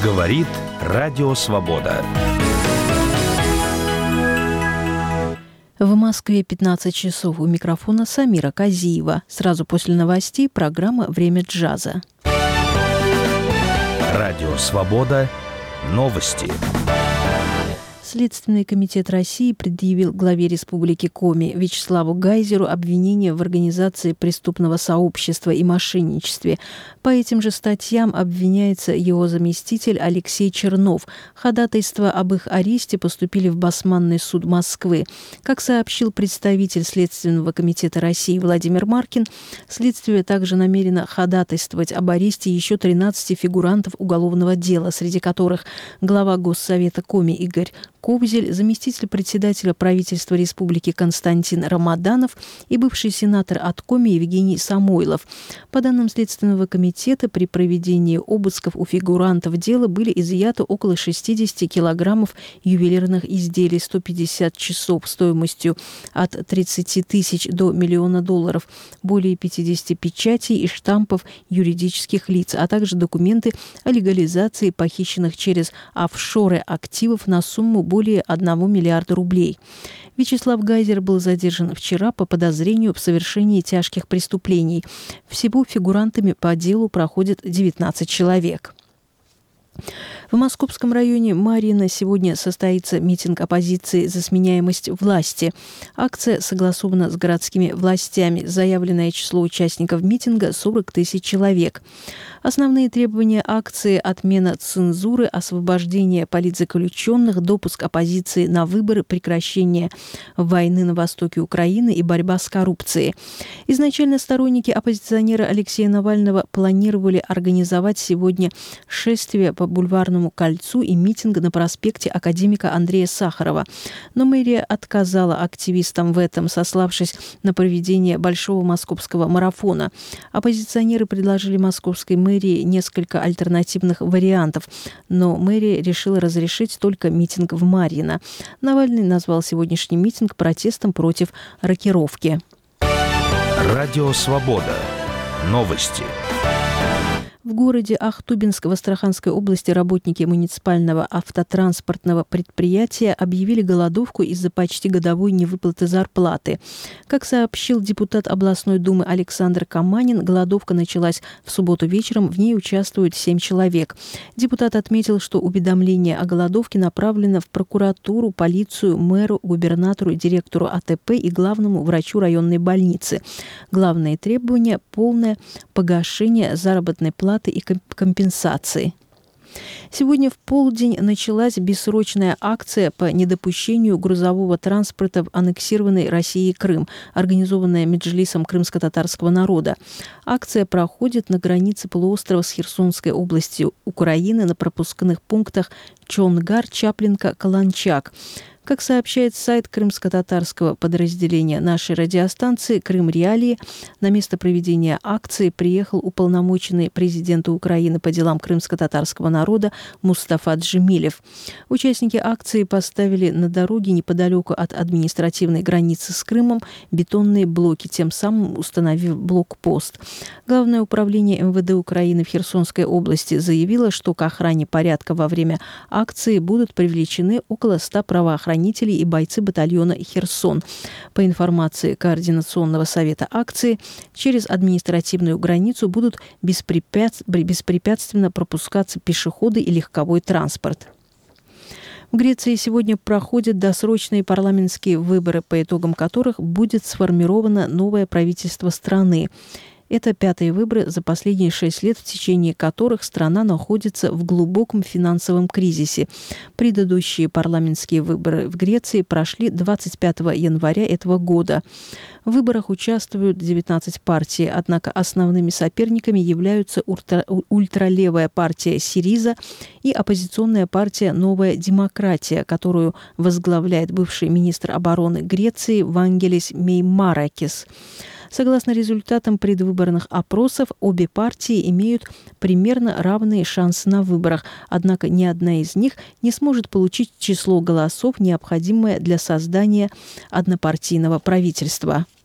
Говорит Радио Свобода. В Москве 15 часов. У микрофона Самира Казиева. Сразу после новостей программа «Время джаза». Радио Свобода. Новости. Следственный комитет России предъявил главе Республики Коми Вячеславу Гайзеру обвинение в организации преступного сообщества и мошенничестве. По этим же статьям обвиняется его заместитель Алексей Чернов. Ходатайства об их аресте поступили в Басманный суд Москвы. Как сообщил представитель Следственного комитета России Владимир Маркин, следствие также намерено ходатайствовать об аресте еще 13 фигурантов уголовного дела, среди которых глава Госсовета Коми Игорь Кобзель, заместитель председателя правительства Республики Константин Рамаданов и бывший сенатор от Коми Евгений Самойлов. По данным Следственного комитета, при проведении обысков у фигурантов дела были изъяты около 60 килограммов ювелирных изделий, 150 часов стоимостью от 30 тысяч до $1 миллиона, более 50 печатей и штампов юридических лиц, а также документы о легализации похищенных через офшоры активов на сумму более 1 миллиарда рублей. Вячеслав Гайзер был задержан вчера по подозрению в совершении тяжких преступлений. Всего фигурантами по делу проходит 19 человек. В Московском районе Марьино сегодня состоится митинг оппозиции за сменяемость власти. Акция согласована с городскими властями. Заявленное число участников митинга – 40 тысяч человек. Основные требования акции – отмена цензуры, освобождение политзаключенных, допуск оппозиции на выборы, прекращение войны на востоке Украины и борьба с коррупцией. Изначально сторонники оппозиционера Алексея Навального планировали организовать сегодня шествие по Бульварному кольцу и митинг на проспекте академика Андрея Сахарова. Но мэрия отказала активистам в этом, сославшись на проведение большого московского марафона. Оппозиционеры предложили московской мэрии несколько альтернативных вариантов, но мэрия решила разрешить только митинг в Марьино. Навальный назвал сегодняшний митинг протестом против рокировки. Радио Свобода. Новости. В городе Ахтубинск в Астраханской области работники муниципального автотранспортного предприятия объявили голодовку из-за почти годовой невыплаты зарплаты. Как сообщил депутат областной думы Александр Каманин, голодовка началась в субботу вечером, в ней участвуют 7 человек. Депутат отметил, что уведомление о голодовке направлено в прокуратуру, полицию, мэру, губернатору, директору АТП и главному врачу районной больницы. Главные требования – полное погашение заработной платы и компенсации. Сегодня в полдень началась бессрочная акция по недопущению грузового транспорта в аннексированный Россией Крым, организованная Меджлисом крымско-татарского народа. Акция проходит на границе полуострова с Херсонской областью Украины на пропускных пунктах Чонгар, Чаплинка, Каланчак. Как сообщает сайт крымско-татарского подразделения нашей радиостанции «Крым Реалии», на место проведения акции приехал уполномоченный президента Украины по делам крымско-татарского народа Мустафа Джемилев. Участники акции поставили на дороге неподалеку от административной границы с Крымом бетонные блоки, тем самым установив блокпост. Главное управление МВД Украины в Херсонской области заявило, что к охране порядка во время акции будут привлечены около 100 правоохранителей и бойцы батальона «Херсон». По информации Координационного совета акции, через административную границу будут беспрепятственно пропускаться пешеходы и легковой транспорт. В Греции сегодня проходят досрочные парламентские выборы, по итогам которых будет сформировано новое правительство страны. Это 5-е выборы за последние 6 лет, в течение которых страна находится в глубоком финансовом кризисе. Предыдущие парламентские выборы в Греции прошли 25 января этого года. В выборах участвуют 19 партий, однако основными соперниками являются ультралевая партия «Сириза» и оппозиционная партия «Новая демократия», которую возглавляет бывший министр обороны Греции Вангелис Меймаракис. Согласно результатам предвыборных опросов, обе партии имеют примерно равные шансы на выборах, однако ни одна из них не сможет получить число голосов, необходимое для создания однопартийного правительства.